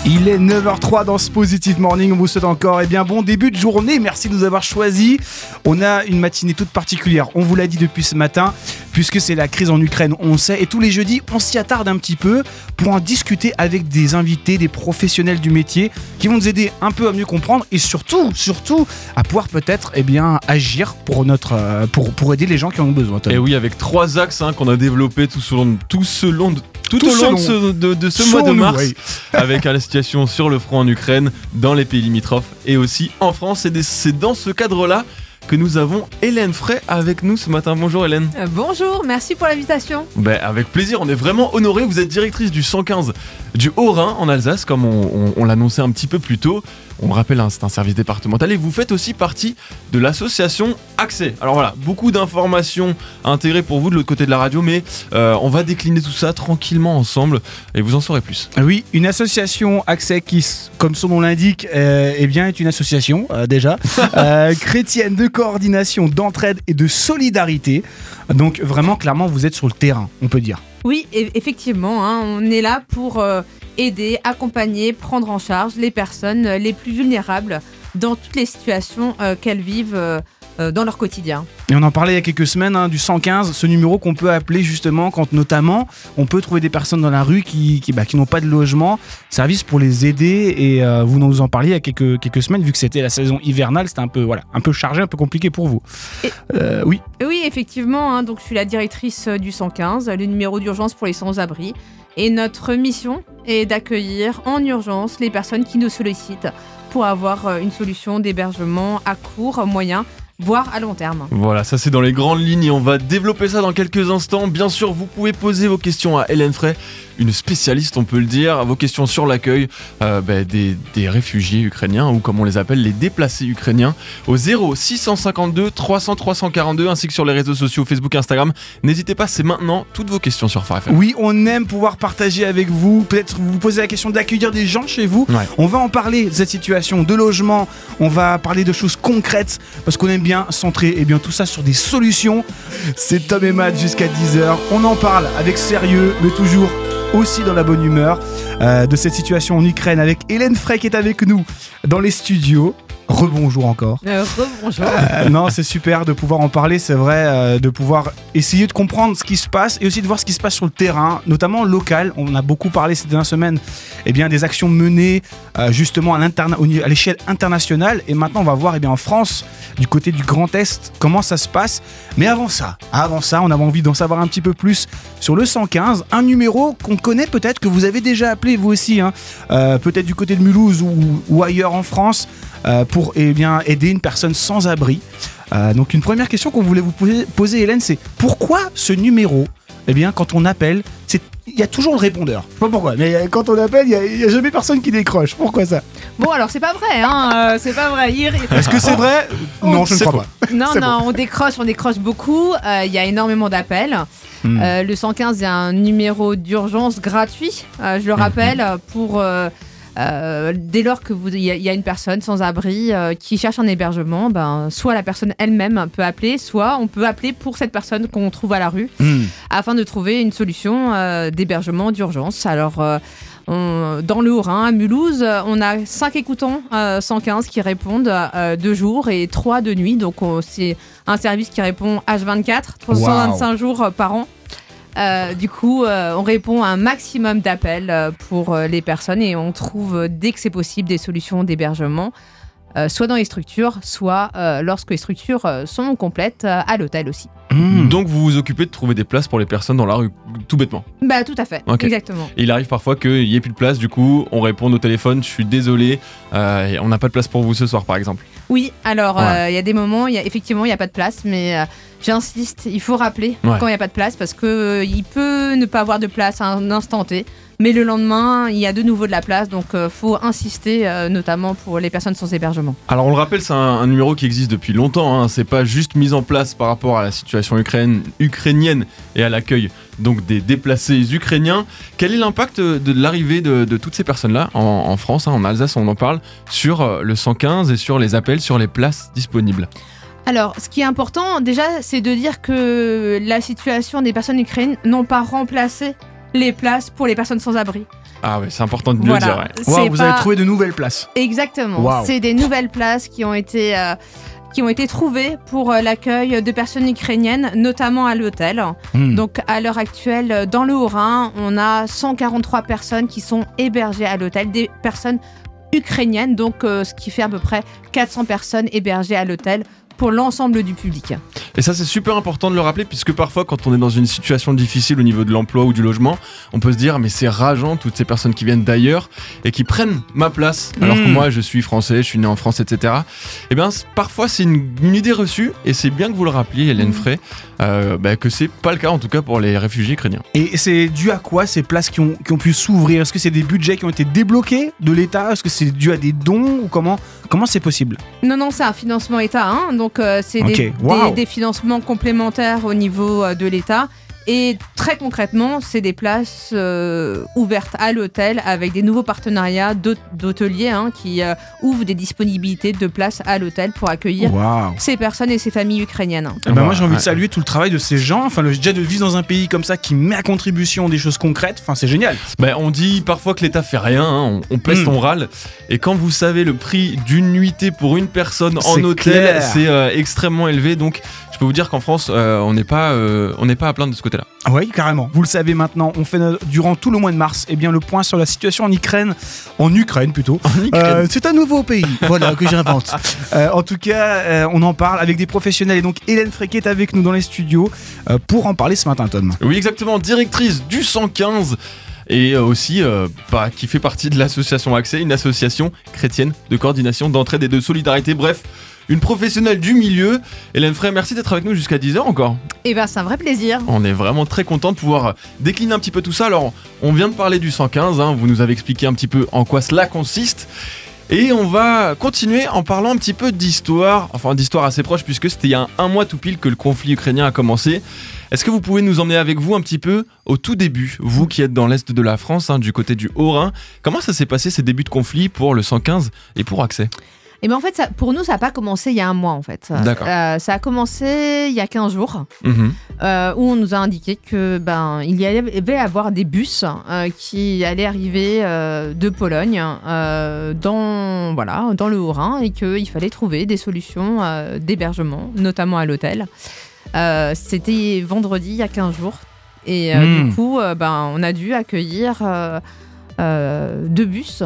Il est 9h03 dans ce Positive Morning, on vous souhaite encore bon début de journée, merci de nous avoir choisis. On a une matinée toute particulière, on vous l'a dit depuis ce matin, puisque c'est la crise en Ukraine, on sait, et tous les jeudis on s'y attarde un petit peu pour en discuter avec des invités, des professionnels du métier qui vont nous aider un peu à mieux comprendre et surtout à pouvoir peut-être agir pour aider les gens qui en ont besoin. Et oui, avec 3 axes qu'on a développés tout au long de ce mois de mars, oui. Avec la situation sur le front en Ukraine, dans les pays limitrophes et aussi en France. Et c'est dans ce cadre-là que nous avons Hélène Frey avec nous ce matin. Bonjour Hélène. Bonjour, merci pour l'invitation. Avec plaisir, on est vraiment honorés. Vous êtes directrice du 115 du Haut-Rhin en Alsace, comme on l'annonçait un petit peu plus tôt. On le rappelle, c'est un service départemental et vous faites aussi partie de l'association Accès. Alors voilà, beaucoup d'informations intégrées pour vous de l'autre côté de la radio, mais on va décliner tout ça tranquillement ensemble et vous en saurez plus. Oui, une association Accès qui, comme son nom l'indique, est une association déjà chrétienne de coordination, d'entraide et de solidarité. Donc vraiment, clairement, vous êtes sur le terrain, on peut dire. Oui, effectivement, on est là pour aider, accompagner, prendre en charge les personnes les plus vulnérables dans toutes les situations qu'elles vivent dans leur quotidien. Et on en parlait il y a quelques semaines du 115, ce numéro qu'on peut appeler justement quand notamment on peut trouver des personnes dans la rue qui n'ont pas de logement, service pour les aider. Et vous nous en parliez il y a quelques semaines, vu que c'était la saison hivernale, c'était un peu chargé, un peu compliqué pour vous. Oui. Oui, effectivement, donc je suis la directrice du 115, le numéro d'urgence pour les sans-abri. Et notre mission est d'accueillir en urgence les personnes qui nous sollicitent pour avoir une solution d'hébergement à court, moyen, voire à long terme. Voilà, ça c'est dans les grandes lignes et on va développer ça dans quelques instants. Bien sûr, vous pouvez poser vos questions à Hélène Frey, une spécialiste on peut le dire, vos questions sur l'accueil des réfugiés ukrainiens ou comme on les appelle, les déplacés ukrainiens, au 0652 300 342 ainsi que sur les réseaux sociaux Facebook, Instagram. N'hésitez pas, c'est maintenant toutes vos questions sur Phare FM. Oui, on aime pouvoir partager avec vous, peut-être vous poser la question d'accueillir des gens chez vous. Ouais. On va en parler de cette situation, de logement, on va parler de choses concrètes parce qu'on aime bien centrer tout ça sur des solutions. C'est Tom et Matt jusqu'à 10h, on en parle avec sérieux mais toujours aussi dans la bonne humeur de cette situation en Ukraine avec Hélène Frey qui est avec nous dans les studios. Rebonjour encore. Rebonjour. Non, c'est super de pouvoir en parler, c'est vrai, de pouvoir essayer de comprendre ce qui se passe et aussi de voir ce qui se passe sur le terrain, notamment local. On a beaucoup parlé ces dernières semaines des actions menées justement à l'échelle internationale. Et maintenant, on va voir en France, du côté du Grand Est, comment ça se passe. Mais avant ça, on avait envie d'en savoir un petit peu plus sur le 115, un numéro qu'on connaît peut-être, que vous avez déjà appelé vous aussi, peut-être du côté de Mulhouse ou ailleurs en France, pour aider une personne sans abri. Donc une première question qu'on voulait vous poser Hélène, c'est pourquoi ce numéro, quand on appelle, il y a toujours le répondeur. Je sais pas pourquoi, mais quand on appelle, il y a jamais personne qui décroche. Pourquoi ça ? Bon, alors c'est pas vrai, c'est pas vrai. Est-ce que c'est vrai ? Non, je ne crois pas. Non, on décroche beaucoup. Il y a énormément d'appels. Le 115 est un numéro d'urgence gratuit, je le rappelle, pour dès lors que il y a une personne sans abri qui cherche un hébergement, soit la personne elle-même peut appeler, soit on peut appeler pour cette personne qu'on trouve à la rue afin de trouver une solution d'hébergement d'urgence. Alors dans le Haut-Rhin, à Mulhouse, on a 5 écoutants 115 qui répondent de jour et 3 de nuit. Donc c'est un service qui répond H24, 325 jours par an. Du coup, on répond à un maximum d'appels pour les personnes et on trouve dès que c'est possible des solutions d'hébergement, soit dans les structures, soit lorsque les structures sont complètes à l'hôtel aussi. Donc vous vous occupez de trouver des places pour les personnes dans la rue, tout bêtement. Tout à fait, okay. Exactement. Et il arrive parfois qu'il n'y ait plus de place, du coup on répond au téléphone, je suis désolé, on n'a pas de place pour vous ce soir par exemple. Oui, alors il y a des moments, effectivement il n'y a pas de place, mais j'insiste, il faut rappeler quand il n'y a pas de place parce qu'il peut ne pas avoir de place à un instant T. Mais le lendemain, il y a de nouveau de la place, donc faut insister, notamment pour les personnes sans hébergement. Alors on le rappelle, c'est un numéro qui existe depuis longtemps, c'est pas juste mis en place par rapport à la situation ukrainienne et à l'accueil donc des déplacés ukrainiens. Quel est l'impact de l'arrivée de toutes ces personnes-là en France, en Alsace, on en parle, sur le 115 et sur les appels, sur les places disponibles ? Alors, ce qui est important, déjà, c'est de dire que la situation des personnes ukrainiennes n'ont pas remplacé les places pour les personnes sans abri. Ah ouais, c'est important de le Voilà. dire. Ouais. Wow, vous avez trouvé de nouvelles places. Exactement. Wow. C'est des nouvelles places qui ont été trouvées pour l'accueil de personnes ukrainiennes, notamment à l'hôtel. Donc à l'heure actuelle, dans le Haut-Rhin, on a 143 personnes qui sont hébergées à l'hôtel, des personnes ukrainiennes, donc ce qui fait à peu près 400 personnes hébergées à l'hôtel pour l'ensemble du public. Et ça, c'est super important de le rappeler, puisque parfois, quand on est dans une situation difficile au niveau de l'emploi ou du logement, on peut se dire, mais c'est rageant, toutes ces personnes qui viennent d'ailleurs et qui prennent ma place, alors que moi, je suis français, je suis né en France, etc. Eh bien, parfois, c'est une idée reçue, et c'est bien que vous le rappeliez, Hélène Frey, que c'est pas le cas, en tout cas, pour les réfugiés ukrainiens. Et c'est dû à quoi ces places qui ont pu s'ouvrir? Est-ce que c'est des budgets qui ont été débloqués de l'État? Est-ce que c'est dû à des dons? Ou comment c'est possible? Non, c'est un financement État, hein, donc c'est des financements complémentaires au niveau de l'État. Et très concrètement, c'est des places ouvertes à l'hôtel avec des nouveaux partenariats d'hôteliers qui ouvrent des disponibilités de places à l'hôtel pour accueillir ces personnes et ces familles ukrainiennes. Moi, j'ai envie de saluer tout le travail de ces gens. Enfin, déjà de vivre dans un pays comme ça qui met à contribution des choses concrètes, enfin, c'est génial. On dit parfois que l'État fait rien, hein, on pèse on râle. Et quand vous savez le prix d'une nuitée pour une personne en hôtel, c'est extrêmement élevé. Donc, je peux vous dire qu'en France, on n'est pas à plaindre de ce côté-là. Oui, carrément. Vous le savez maintenant, on fait durant tout le mois de mars le point sur la situation en Ukraine. En Ukraine plutôt. C'est un nouveau pays, voilà, que j'invente. En tout cas, on en parle avec des professionnels. Et donc, Hélène Frey est avec nous dans les studios pour en parler ce matin, Tom. Oui, exactement. Directrice du 115. Et aussi qui fait partie de l'association Accès, une association chrétienne de coordination, d'entraide et de solidarité. Bref, une professionnelle du milieu. Hélène Frey, merci d'être avec nous jusqu'à 10h encore. C'est un vrai plaisir. On est vraiment très content de pouvoir décliner un petit peu tout ça. Alors, on vient de parler du 115, vous nous avez expliqué un petit peu en quoi cela consiste. Et on va continuer en parlant un petit peu d'histoire, enfin d'histoire assez proche puisque c'était il y a un mois tout pile que le conflit ukrainien a commencé. Est-ce que vous pouvez nous emmener avec vous un petit peu au tout début, vous qui êtes dans l'est de la France, du côté du Haut-Rhin, comment ça s'est passé ces débuts de conflit pour le 115 et pour Accès ? En fait, pour nous, ça n'a pas commencé il y a un mois, en fait. D'accord. Ça a commencé il y a 15 jours, où on nous a indiqué que il y allait avoir des bus qui allaient arriver de Pologne dans le Haut-Rhin et qu'il fallait trouver des solutions d'hébergement, notamment à l'hôtel. C'était vendredi, il y a 15 jours. Et du coup, on a dû accueillir... deux bus,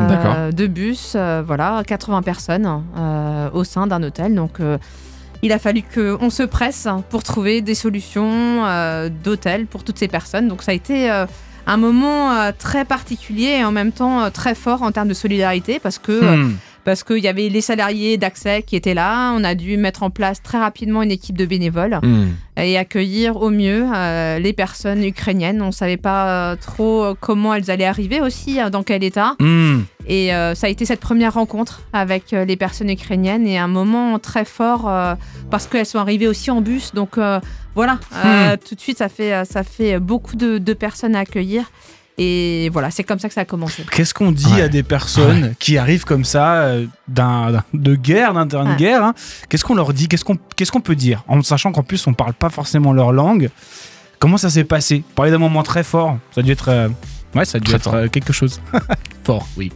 80 personnes au sein d'un hôtel. Donc, il a fallu qu'on se presse pour trouver des solutions d'hôtel pour toutes ces personnes. Donc, ça a été un moment très particulier et en même temps très fort en termes de solidarité parce qu'il y avait les salariés d'Accès qui étaient là. On a dû mettre en place très rapidement une équipe de bénévoles et accueillir au mieux les personnes ukrainiennes. On ne savait pas trop comment elles allaient arriver aussi, dans quel état. Et ça a été cette première rencontre avec les personnes ukrainiennes et un moment très fort parce qu'elles sont arrivées aussi en bus. Donc tout de suite, ça fait beaucoup de personnes à accueillir. Et voilà, c'est comme ça que ça a commencé. Qu'est-ce qu'on dit à des personnes qui arrivent comme ça de guerre, guerre Qu'est-ce qu'on leur dit? Qu'est-ce qu'on peut dire? En sachant qu'en plus, on ne parle pas forcément leur langue. Comment ça s'est passé? Parler d'un moment très fort, ça a dû être, quelque chose. Fort, oui.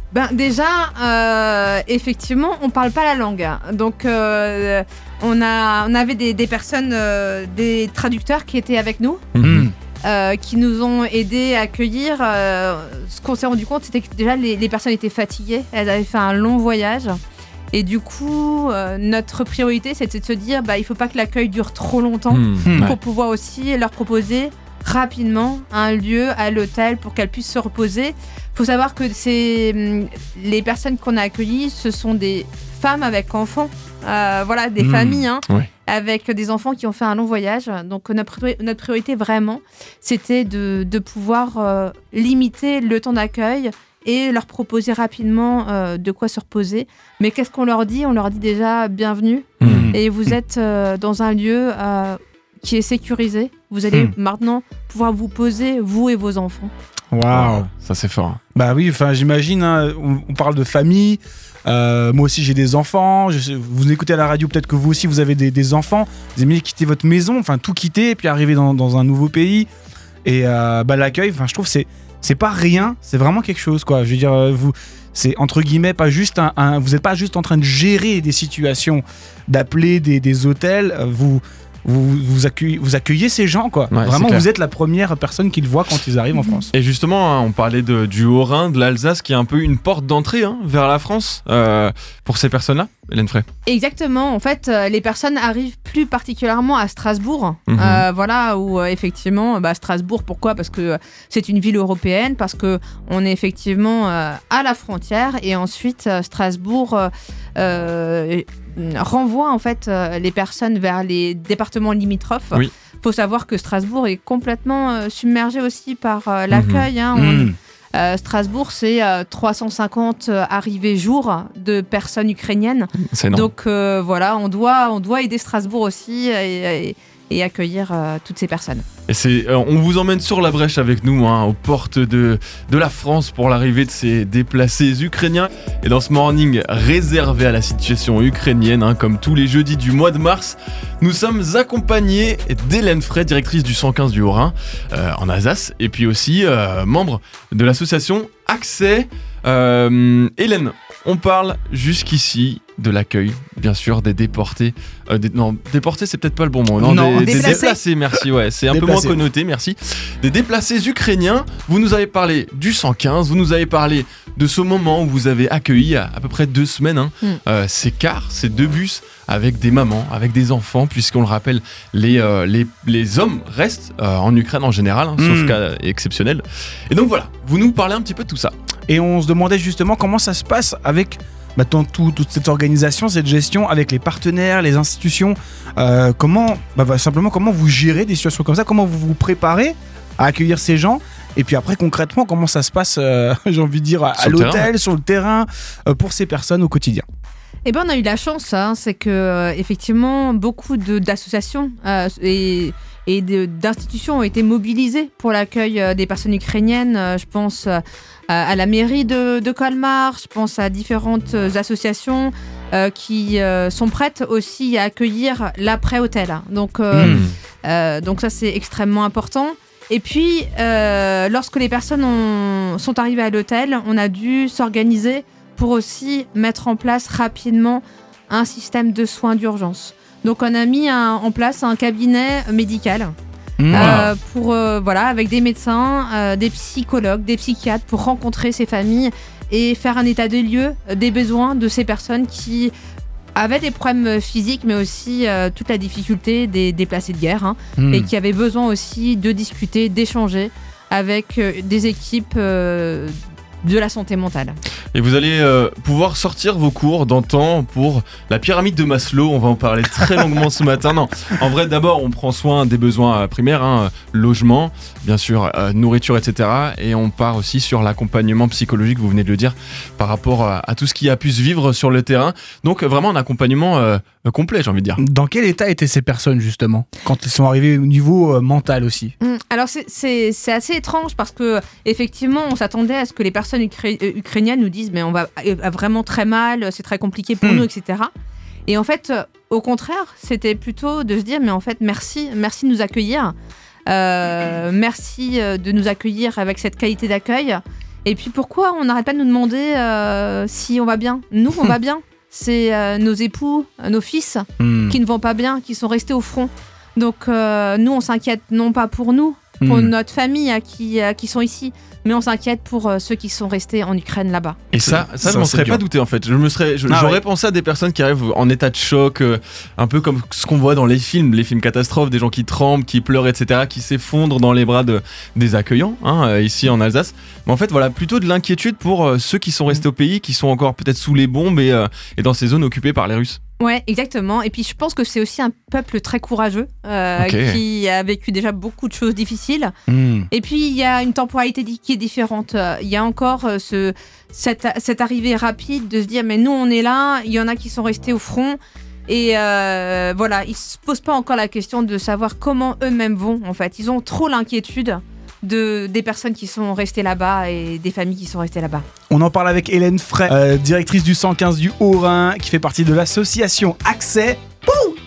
Déjà, effectivement, on parle pas la langue. Donc, on avait des personnes, des traducteurs qui étaient avec nous. Qui nous ont aidés à accueillir. Ce qu'on s'est rendu compte, c'était que déjà les personnes étaient fatiguées. Elles avaient fait un long voyage. Et du coup, notre priorité, c'était de se dire il ne faut pas que l'accueil dure trop longtemps pour pouvoir aussi leur proposer rapidement un lieu à l'hôtel pour qu'elles puissent se reposer. Il faut savoir que les personnes qu'on a accueillies, ce sont des femmes avec enfants, des familles, avec des enfants qui ont fait un long voyage. Donc notre priorité vraiment, c'était de pouvoir limiter le temps d'accueil et leur proposer rapidement de quoi se reposer. Mais qu'est-ce qu'on leur dit? On leur dit déjà bienvenue et vous êtes dans un lieu qui est sécurisé. Vous allez maintenant pouvoir vous poser, vous et vos enfants. Waouh, ça c'est fort. Bah oui, enfin j'imagine, on parle de famille. Moi aussi j'ai des enfants. Vous écoutez à la radio, peut-être que vous aussi vous avez des enfants. Vous aimez quitter votre maison, enfin tout quitter et puis arriver dans un nouveau pays. Et l'accueil, je trouve c'est pas rien, c'est vraiment quelque chose, quoi. Je veux dire, c'est entre guillemets pas juste vous n'êtes pas juste en train de gérer des situations, d'appeler des hôtels, vous accueillez ces gens, quoi. Ouais, vraiment, vous êtes la première personne qu'ils voient quand ils arrivent en France. Et justement, on parlait du Haut-Rhin, de l'Alsace, qui est un peu une porte d'entrée vers la France pour ces personnes-là, Hélène Frey. Exactement. En fait, les personnes arrivent plus particulièrement à Strasbourg. Où effectivement, Strasbourg, pourquoi ? Parce que c'est une ville européenne, parce qu'on est effectivement à la frontière. Et ensuite, Strasbourg renvoie en fait les personnes vers les départements limitrophes. Oui. Faut savoir que Strasbourg est complètement submergé aussi par l'accueil. Strasbourg, c'est 350 arrivées jour de personnes ukrainiennes. C'est énorme. Donc on doit aider Strasbourg aussi et accueillir toutes ces personnes. Et on vous emmène sur la brèche avec nous, aux portes de la France pour l'arrivée de ces déplacés ukrainiens. Et dans ce morning réservé à la situation ukrainienne, comme tous les jeudis du mois de mars, nous sommes accompagnés d'Hélène Frey, directrice du 115 du Haut-Rhin en Alsace, et puis aussi membre de l'association Accès. Hélène, on parle jusqu'ici de l'accueil, bien sûr, des déportés. Déportés, c'est peut-être pas le bon mot. Non, des déplacés, merci. Ouais, c'est un peu moins connoté, merci. Des déplacés ukrainiens. Vous nous avez parlé du 115, vous nous avez parlé de ce moment où vous avez accueilli à peu près 2 semaines ces cars, ces 2 bus avec des mamans, avec des enfants, puisqu'on le rappelle, les hommes restent en Ukraine en général, sauf cas exceptionnel. Et donc voilà, vous nous parlez un petit peu de tout ça. Et on se demandait justement comment ça se passe avec toute cette organisation, cette gestion avec les partenaires, les institutions. Comment vous gérez des situations comme ça, comment vous vous préparez à accueillir ces gens. Et puis après, concrètement, comment ça se passe, j'ai envie de dire, à l'hôtel, sur le terrain, pour ces personnes au quotidien. Eh ben, on a eu la chance, c'est que effectivement, beaucoup d'associations et d'institutions ont été mobilisées pour l'accueil des personnes ukrainiennes. Je pense à la mairie de Colmar, je pense à différentes associations qui sont prêtes aussi à accueillir l'après-hôtel. Donc ça, c'est extrêmement important. Et puis, lorsque les personnes sont arrivées à l'hôtel, on a dû s'organiser pour aussi mettre en place rapidement un système de soins d'urgence. Donc on a mis en place un cabinet médical avec des médecins, des psychologues, des psychiatres pour rencontrer ces familles et faire un état des lieux des besoins de ces personnes qui avaient des problèmes physiques, mais aussi toute la difficulté des déplacés de guerre et qui avaient besoin aussi de discuter, d'échanger avec des équipes de la santé mentale. Et vous allez pouvoir sortir vos cours d'antan pour la pyramide de Maslow. On va en parler très longuement ce matin. Non, en vrai, d'abord, on prend soin des besoins primaires, logement, bien sûr, nourriture, etc. Et on part aussi sur l'accompagnement psychologique, vous venez de le dire, par rapport à tout ce qui a pu se vivre sur le terrain. Donc, vraiment un accompagnement complet, j'ai envie de dire. Dans quel état étaient ces personnes, justement, quand ils sont arrivés au niveau mental aussi ? Alors, c'est assez étrange parce que effectivement, on s'attendait à ce que les personnes ukrainiennes nous disent mais on va vraiment très mal, c'est très compliqué pour nous, etc. Et en fait, au contraire, c'était plutôt de se dire mais en fait, merci de nous accueillir, merci de nous accueillir avec cette qualité d'accueil. Et puis pourquoi on n'arrête pas de nous demander si on va bien ? Nous, on va bien. C'est nos époux, nos fils qui ne vont pas bien, qui sont restés au front. Donc nous, on s'inquiète non pas pour nous, pour notre famille qui sont ici, mais on s'inquiète pour ceux qui sont restés en Ukraine là-bas. Et ça je m'en serais pas douté en fait. J'aurais pensé à des personnes qui arrivent en état de choc, un peu comme ce qu'on voit dans les films catastrophes, des gens qui tremblent, qui pleurent, etc., qui s'effondrent dans les bras des accueillants, ici en Alsace. Mais en fait, voilà, plutôt de l'inquiétude pour ceux qui sont restés au pays, qui sont encore peut-être sous les bombes et dans ces zones occupées par les Russes. Ouais, exactement. Et puis je pense que c'est aussi un peuple très courageux qui a vécu déjà beaucoup de choses difficiles. Et puis il y a une temporalité qui est différente. Il y a encore cette arrivée rapide de se dire mais nous on est là, il y en a qui sont restés au front. Et ils se posent pas encore la question de savoir comment eux-mêmes vont en fait. Ils ont trop l'inquiétude des personnes qui sont restées là-bas et des familles qui sont restées là-bas. On en parle avec Hélène Frey, directrice du 115 du Haut-Rhin, qui fait partie de l'association Accès.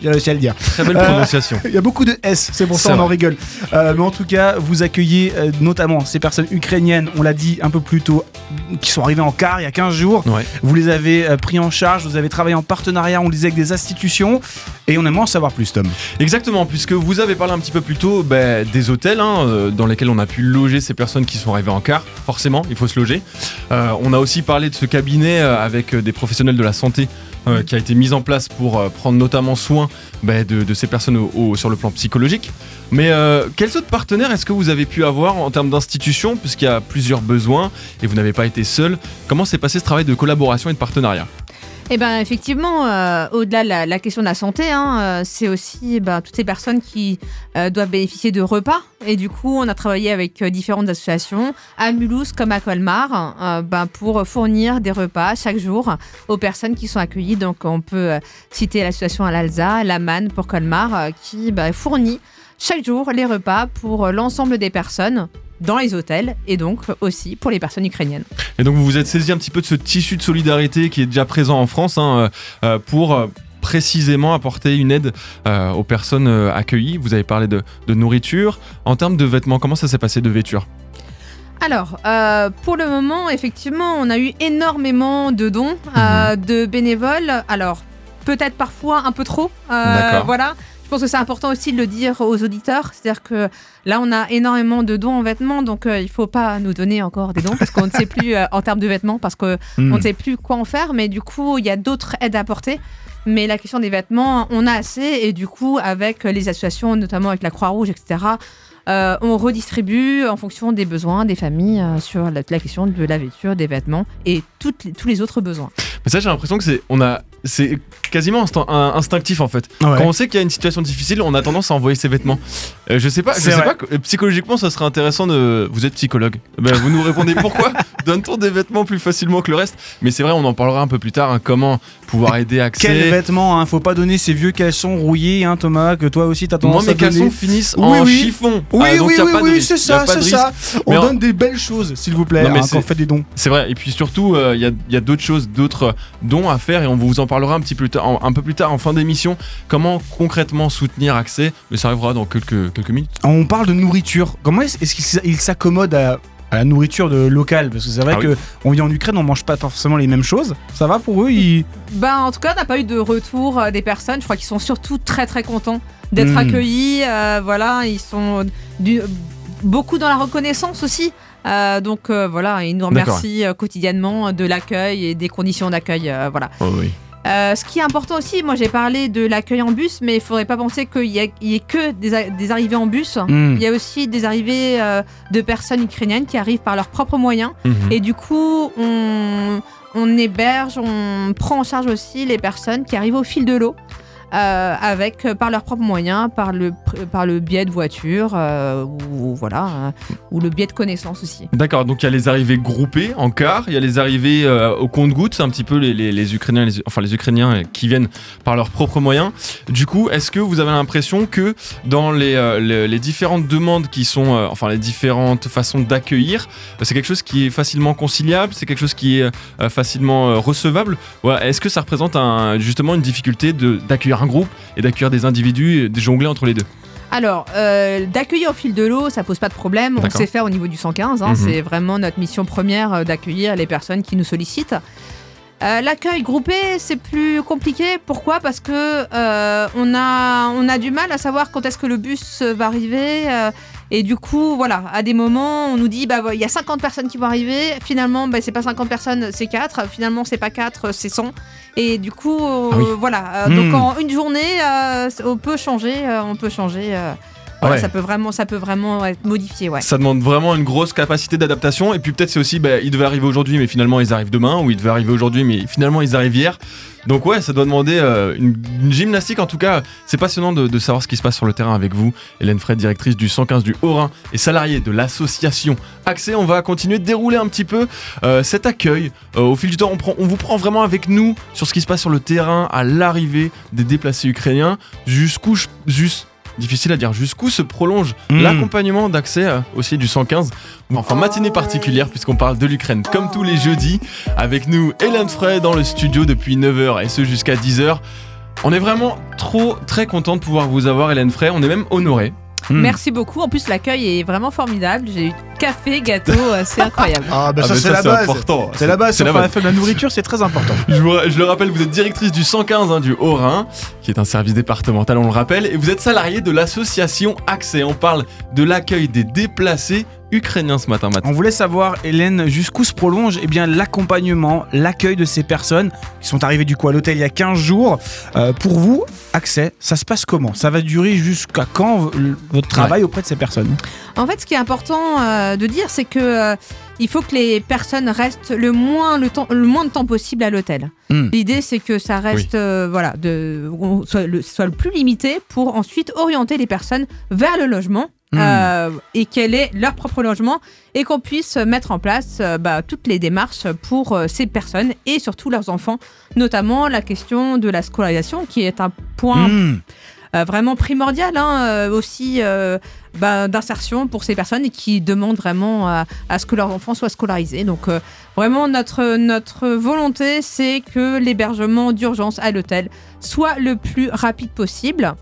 j'ai réussi à le dire. Très belle prononciation. Il y a beaucoup de S, c'est pour ça C'est on en vrai. rigole. Mais en tout cas, vous accueillez notamment ces personnes ukrainiennes, on l'a dit un peu plus tôt, qui sont arrivées en car il y a 15 jours. Ouais. Vous les avez pris en charge, vous avez travaillé en partenariat, on le disait, avec des institutions. Et on aimerait en savoir plus, Tom. Exactement, puisque vous avez parlé un petit peu plus tôt des hôtels dans lesquels on a pu loger ces personnes qui sont arrivées en car. Forcément, il faut se loger. On a aussi parlé de ce cabinet avec des professionnels de la santé qui a été mis en place pour prendre notamment soin de ces personnes sur le plan psychologique. Mais quels autres partenaires est-ce que vous avez pu avoir en termes d'institutions, puisqu'il y a plusieurs besoins et vous n'avez pas été seul? Comment s'est passé ce travail de collaboration et de partenariat? Eh ben effectivement, au-delà de la question de la santé, c'est aussi toutes ces personnes qui doivent bénéficier de repas. Et du coup, on a travaillé avec différentes associations, à Mulhouse comme à Colmar, pour fournir des repas chaque jour aux personnes qui sont accueillies. Donc on peut citer l'association à l'Alsa, la MAN pour Colmar, qui fournit chaque jour les repas pour l'ensemble des personnes dans les hôtels et donc aussi pour les personnes ukrainiennes. Et donc vous vous êtes saisi un petit peu de ce tissu de solidarité qui est déjà présent en France pour précisément apporter une aide aux personnes accueillies. Vous avez parlé de nourriture. En termes de vêtements, comment ça s'est passé de vêture? Alors, pour le moment, effectivement, on a eu énormément de dons de bénévoles. Alors, peut-être parfois un peu trop. D'accord. Voilà. Je pense que c'est important aussi de le dire aux auditeurs. C'est-à-dire que là, on a énormément de dons en vêtements, donc il ne faut pas nous donner encore des dons parce qu'on ne sait plus en termes de vêtements, parce qu'on ne sait plus quoi en faire. Mais du coup, il y a d'autres aides à apporter. Mais la question des vêtements, on a assez. Et du coup, avec les associations, notamment avec la Croix-Rouge, etc., on redistribue en fonction des besoins des familles sur la question de la vêture, des vêtements et tous les autres besoins. Mais ça, j'ai l'impression que c'est quasiment instinctif en fait. Ouais. Quand on sait qu'il y a une situation difficile, on a tendance à envoyer ses vêtements. Je sais pas, psychologiquement, ça serait intéressant de. Vous êtes psychologue. Vous nous répondez pourquoi donne-t-on des vêtements plus facilement que le reste? Mais c'est vrai, on en parlera un peu plus tard. Comment pouvoir aider à accès. Quels vêtements, faut pas donner ces vieux caleçons rouillés, Thomas, que toi aussi t'as tendance à donner. Moi, mes caleçons finissent en chiffon. Oui, c'est ça. On Mais donne des belles choses, s'il vous plaît, quand on fait des dons. C'est vrai, et puis surtout, il y a d'autres choses, d'autres dons à faire, et on vous en parlera un peu plus tard en fin d'émission. Comment concrètement soutenir Accès, mais ça arrivera dans quelques minutes. On parle de nourriture. Comment est-ce qu'il s'accommode à la nourriture locale? Parce que c'est vrai qu'on vit en Ukraine, on mange pas forcément les mêmes choses. Ça va pour eux En tout cas, on n'a pas eu de retour des personnes. Je crois qu'ils sont surtout très très contents d'être accueillis. Ils sont beaucoup dans la reconnaissance aussi. Ils nous remercient quotidiennement de l'accueil et des conditions d'accueil. Oh, oui. Ce qui est important aussi, moi j'ai parlé de l'accueil en bus, mais il ne faudrait pas penser qu'il y ait que des arrivées en bus. Il y a aussi des arrivées de personnes ukrainiennes qui arrivent par leurs propres moyens. Et du coup, on héberge, on prend en charge aussi les personnes qui arrivent au fil de l'eau. Par leurs propres moyens, par le biais de voitures ou le biais de connaissances aussi. D'accord, donc il y a les arrivées groupées en car, il y a les arrivées au compte-gouttes, c'est un petit peu les Ukrainiens, les Ukrainiens qui viennent par leurs propres moyens. Du coup, est-ce que vous avez l'impression que dans les différentes demandes qui sont, les différentes façons d'accueillir, c'est quelque chose qui est facilement conciliable, c'est quelque chose qui est facilement recevable? Est-ce que ça représente justement une difficulté d'accueillir un groupe et d'accueillir des individus et de jongler entre les deux? Alors, d'accueillir au fil de l'eau, ça pose pas de problème. D'accord. On sait faire au niveau du 115. C'est vraiment notre mission première d'accueillir les personnes qui nous sollicitent. L'accueil groupé, c'est plus compliqué. Pourquoi ? Parce que on a du mal à savoir quand est-ce que le bus va arriver. Et du coup, à des moments, on nous dit il y a 50 personnes qui vont arriver. Finalement, c'est pas 50 personnes, c'est 4. Finalement, c'est pas 4, c'est 100. Et du coup, donc en une journée, on peut changer. Ça peut vraiment être modifié. Ouais. Ça demande vraiment une grosse capacité d'adaptation. Et puis peut-être c'est aussi, ils devaient arriver aujourd'hui, mais finalement ils arrivent demain. Ou ils devaient arriver aujourd'hui, mais finalement ils arrivent hier. Donc ça doit demander une gymnastique. En tout cas, c'est passionnant de savoir ce qui se passe sur le terrain avec vous. Hélène Frey, directrice du 115 du Haut-Rhin et salariée de l'association Accès. On va continuer de dérouler un petit peu cet accueil. Au fil du temps, on vous prend vraiment avec nous sur ce qui se passe sur le terrain à l'arrivée des déplacés ukrainiens. Difficile à dire jusqu'où se prolonge l'accompagnement d'Accès aussi du 115. Matinée particulière puisqu'on parle de l'Ukraine comme tous les jeudis. Avec nous, Hélène Frey dans le studio depuis 9h et ce jusqu'à 10h. On est vraiment très content de pouvoir vous avoir, Hélène Frey. On est même honorés. Merci beaucoup. En plus, l'accueil est vraiment formidable. J'ai eu café, gâteau, c'est incroyable. C'est la base. Important. C'est la base. La nourriture, c'est très important. Je le rappelle, vous êtes directrice du 115 du Haut-Rhin, qui est un service départemental, on le rappelle, et vous êtes salariée de l'association Accès. On parle de l'accueil des déplacés ukrainiens ce matin. On voulait savoir, Hélène, jusqu'où se prolonge l'accompagnement, l'accueil de ces personnes qui sont arrivées du coup à l'hôtel il y a 15 jours. Pour vous, Accès, ça se passe comment ? Ça va durer jusqu'à quand votre travail auprès de ces personnes ? En fait, ce qui est important de dire, c'est que il faut que les personnes restent le moins de temps possible à l'hôtel. L'idée, c'est que ça reste soit le plus limité pour ensuite orienter les personnes vers le logement. Et quel est leur propre logement et qu'on puisse mettre en place toutes les démarches pour ces personnes et surtout leurs enfants, notamment la question de la scolarisation qui est un point vraiment primordial aussi d'insertion pour ces personnes et qui demandent vraiment à ce que leurs enfants soient scolarisés. Donc vraiment notre volonté, c'est que l'hébergement d'urgence à l'hôtel soit le plus rapide possible.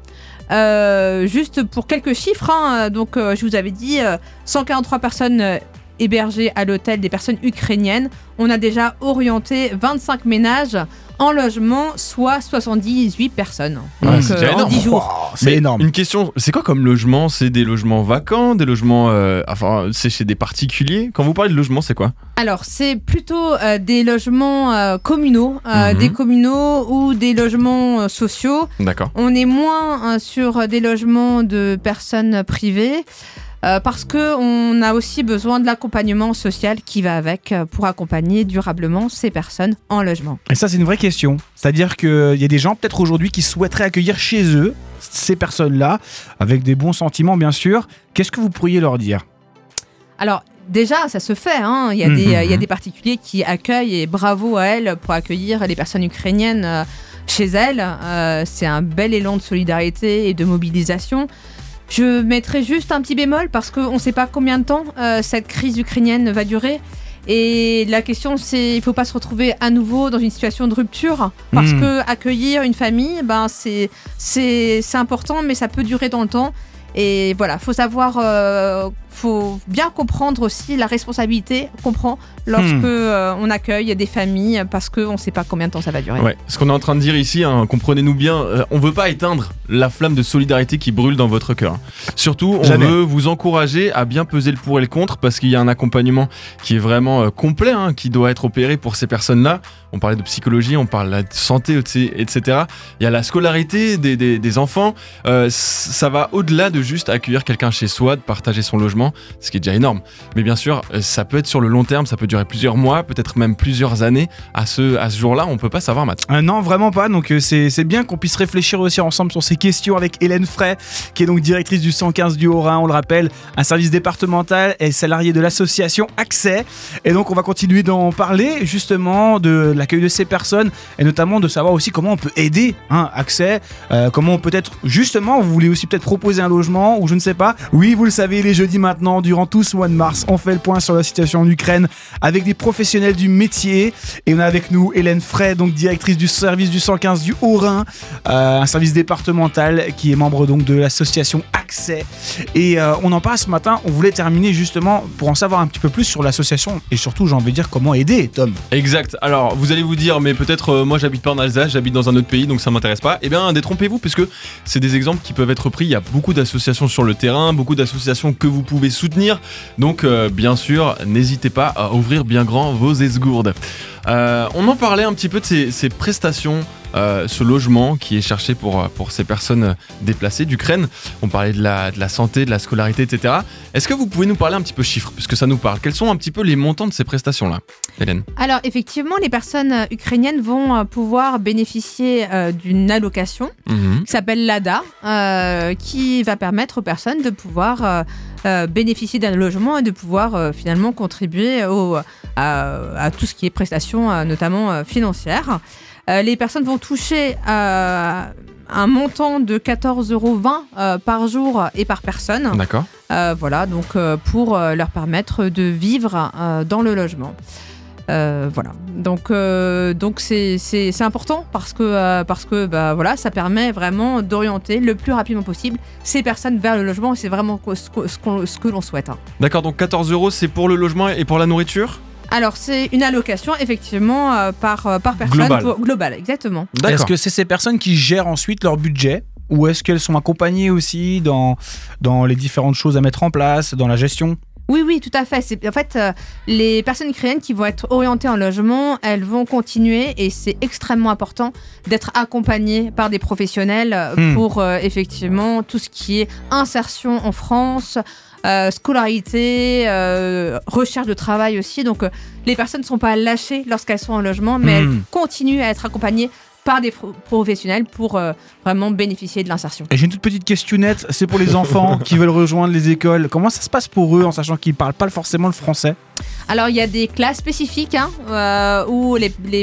Juste pour quelques chiffres, donc je vous avais dit 143 personnes hébergées à l'hôtel, des personnes ukrainiennes. On a déjà orienté 25 ménages en logement, soit 78 personnes. Donc en 10 jours. C'est énorme. Une question, c'est quoi comme logement ? C'est des logements vacants, des logements, c'est chez des particuliers ? Quand vous parlez de logement, c'est quoi ? Alors, c'est plutôt des logements communaux, des communaux ou des logements sociaux. D'accord. On est moins sur des logements de personnes privées. Parce qu'on a aussi besoin de l'accompagnement social qui va avec pour accompagner durablement ces personnes en logement. Et ça, c'est une vraie question. C'est-à-dire qu'il y a des gens peut-être aujourd'hui qui souhaiteraient accueillir chez eux ces personnes-là, avec des bons sentiments bien sûr. Qu'est-ce que vous pourriez leur dire ? Alors, déjà, ça se fait. Il y a des particuliers qui accueillent et bravo à elles pour accueillir les personnes ukrainiennes chez elles. C'est un bel élan de solidarité et de mobilisation. Je mettrai juste un petit bémol parce qu'on ne sait pas combien de temps cette crise ukrainienne va durer. Et la question, c'est il ne faut pas se retrouver à nouveau dans une situation de rupture. Parce que accueillir une famille, c'est important, mais ça peut durer dans le temps. Et voilà, faut savoir, faut bien comprendre aussi la responsabilité qu'on prend lorsque on accueille des familles parce qu'on ne sait pas combien de temps ça va durer. Ouais, ce qu'on est en train de dire ici, comprenez-nous bien, on ne veut pas éteindre la flamme de solidarité qui brûle dans votre cœur. Surtout, on veut vous encourager à bien peser le pour et le contre parce qu'il y a un accompagnement qui est vraiment complet, qui doit être opéré pour ces personnes-là. On parlait de psychologie, on parle de la santé, etc. Il y a la scolarité des enfants. Ça va au-delà de juste accueillir quelqu'un chez soi, de partager son logement, ce qui est déjà énorme. Mais bien sûr, ça peut être sur le long terme, ça peut durer plusieurs mois, peut-être même plusieurs années. À ce jour-là, on ne peut pas savoir, Matt. Non, vraiment pas. Donc c'est bien qu'on puisse réfléchir aussi ensemble sur ces questions avec Hélène Frey, qui est donc directrice du 115 du Haut-Rhin, on le rappelle, un service départemental et salariée de l'association Accès. Et donc on va continuer d'en parler justement de l'accueil de ces personnes et notamment de savoir aussi comment on peut aider Accès, comment on peut être justement, vous voulez aussi peut-être proposer un logement ou je ne sais pas. Oui, vous le savez, les jeudis maintenant, durant tout ce mois de mars, on fait le point sur la situation en Ukraine avec des professionnels du métier et on a avec nous Hélène Frey, donc directrice du service du 115 du Haut-Rhin, un service départemental qui est membre donc de l'association Accès. Et on en parle ce matin, on voulait terminer justement pour en savoir un petit peu plus sur l'association et surtout j'ai envie de dire comment aider, Tom. Exact. Alors vous allez vous dire mais peut-être moi j'habite pas en Alsace, j'habite dans un autre pays donc ça m'intéresse pas. Eh bien détrompez-vous puisque c'est des exemples qui peuvent être pris. Il y a beaucoup d'associations sur le terrain, beaucoup d'associations que vous pouvez soutenir. Donc bien sûr n'hésitez pas à ouvrir bien grand vos esgourdes. On en parlait un petit peu de ces prestations, ce logement qui est cherché pour ces personnes déplacées d'Ukraine. On parlait de la santé, de la scolarité, etc. Est-ce que vous pouvez nous parler un petit peu chiffres, puisque ça nous parle ? Quels sont un petit peu les montants de ces prestations-là, Hélène ? Alors effectivement, les personnes ukrainiennes vont pouvoir bénéficier d'une allocation qui s'appelle l'ADA, qui va permettre aux personnes de pouvoir bénéficier d'un logement et de pouvoir finalement contribuer à tout ce qui est prestations, notamment financières. Les personnes vont toucher un montant de 14,20 € par jour et par personne. D'accord. Voilà, donc pour leur permettre de vivre dans le logement. Voilà. Donc c'est important parce que voilà, ça permet vraiment d'orienter le plus rapidement possible ces personnes vers le logement. C'est vraiment ce que l'on souhaite. D'accord, donc 14 €, c'est pour le logement et pour la nourriture ? Alors, c'est une allocation, effectivement, par personne. Global, exactement. D'accord. Est-ce que c'est ces personnes qui gèrent ensuite leur budget ou est-ce qu'elles sont accompagnées aussi dans les différentes choses à mettre en place, dans la gestion ? Oui, tout à fait. En fait, les personnes ukrainiennes qui vont être orientées en logement, elles vont continuer et c'est extrêmement important d'être accompagnées par des professionnels pour effectivement tout ce qui est insertion en France, scolarité, recherche de travail aussi. Donc, les personnes ne sont pas lâchées lorsqu'elles sont en logement, mais elles continuent à être accompagnées par des professionnels pour vraiment bénéficier de l'insertion. Et j'ai une toute petite questionnette, c'est pour les enfants qui veulent rejoindre les écoles. Comment ça se passe pour eux en sachant qu'ils ne parlent pas forcément le français ? Alors il y a des classes spécifiques où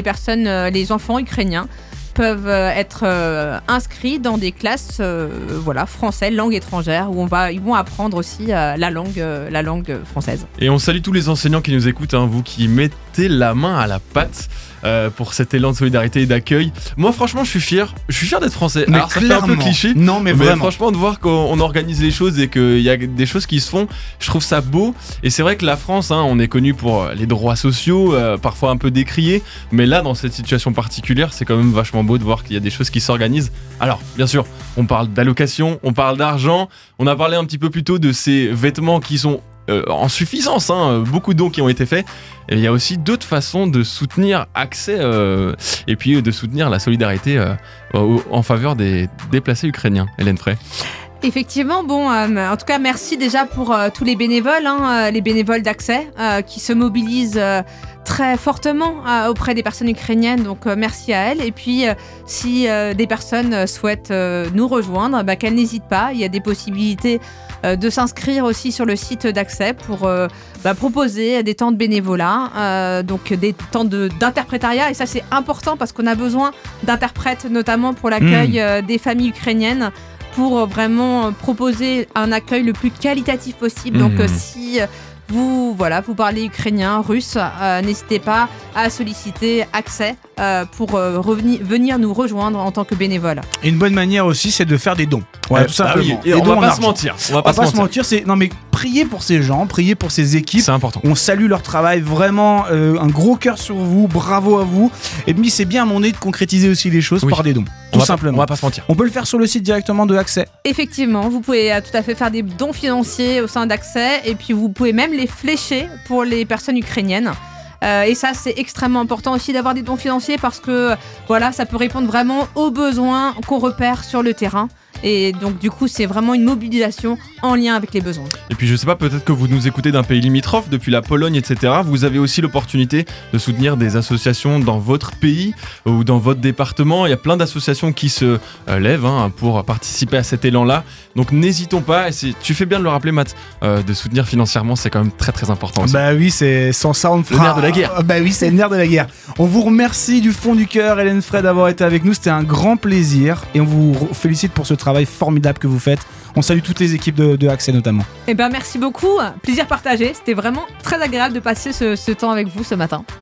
les enfants ukrainiens peuvent être inscrits dans des classes français, langue étrangère, où ils vont apprendre aussi la langue française. Et on salue tous les enseignants qui nous écoutent, vous qui mettez la main à la pâte pour cet élan de solidarité et d'accueil. Moi franchement je suis fier d'être français. Mais alors ça fait un peu cliché, non mais vraiment. Franchement de voir qu'on organise les choses et qu'il y a des choses qui se font, je trouve ça beau. Et c'est vrai que la France, on est connu pour les droits sociaux, parfois un peu décriés, mais là dans cette situation particulière c'est quand même vachement beau de voir qu'il y a des choses qui s'organisent. Alors bien sûr on parle d'allocation, on parle d'argent, on a parlé un petit peu plus tôt de ces vêtements qui sont en suffisance, beaucoup de dons qui ont été faits. Et il y a aussi d'autres façons de soutenir accès et puis de soutenir la solidarité en faveur des déplacés ukrainiens. Hélène Frey. Effectivement, en tout cas, merci déjà pour tous les bénévoles, les bénévoles d'accès qui se mobilisent très fortement auprès des personnes ukrainiennes. Donc, merci à elles. Et puis, si des personnes souhaitent nous rejoindre, qu'elles n'hésitent pas. Il y a des possibilités de s'inscrire aussi sur le site d'accès pour proposer des temps de bénévolat, donc des temps d'interprétariat. Et ça, c'est important parce qu'on a besoin d'interprètes, notamment pour l'accueil des familles ukrainiennes, pour vraiment proposer un accueil le plus qualitatif possible. Donc si vous parlez ukrainien, russe, n'hésitez pas à solliciter accès pour venir nous rejoindre en tant que bénévole. Et une bonne manière aussi, c'est de faire des dons. Ouais, tout simplement. Et on va pas se mentir. On va pas se mentir. Mais priez pour ces gens, priez pour ces équipes. C'est important. On salue leur travail, vraiment un gros cœur sur vous, bravo à vous. Et puis c'est bien à mon nez de concrétiser aussi les choses par des dons. Tout simplement. On va pas se mentir. On peut le faire sur le site directement de Accès. Effectivement, vous pouvez tout à fait faire des dons financiers au sein d'Accès et puis vous pouvez même les flécher pour les personnes ukrainiennes. Et ça, c'est extrêmement important aussi d'avoir des dons financiers parce que ça peut répondre vraiment aux besoins qu'on repère sur le terrain. Et donc du coup c'est vraiment une mobilisation en lien avec les besoins. Et puis je sais pas, peut-être que vous nous écoutez d'un pays limitrophe, depuis la Pologne, etc. Vous avez aussi l'opportunité de soutenir des associations dans votre pays ou dans votre département. Il y a plein d'associations qui se lèvent pour participer à cet élan-là. Donc n'hésitons pas, et tu fais bien de le rappeler Matt, de soutenir financièrement, c'est quand même très très important aussi. Bah oui, c'est sans ça on ne fera... Le nerf de la guerre. Bah oui, c'est le nerf de la guerre. On vous remercie du fond du cœur, Hélène Frey, d'avoir été avec nous, c'était un grand plaisir et on vous félicite pour ce travail formidable que vous faites. On salue toutes les équipes de Accès notamment. Merci beaucoup, plaisir partagé, c'était vraiment très agréable de passer ce temps avec vous ce matin.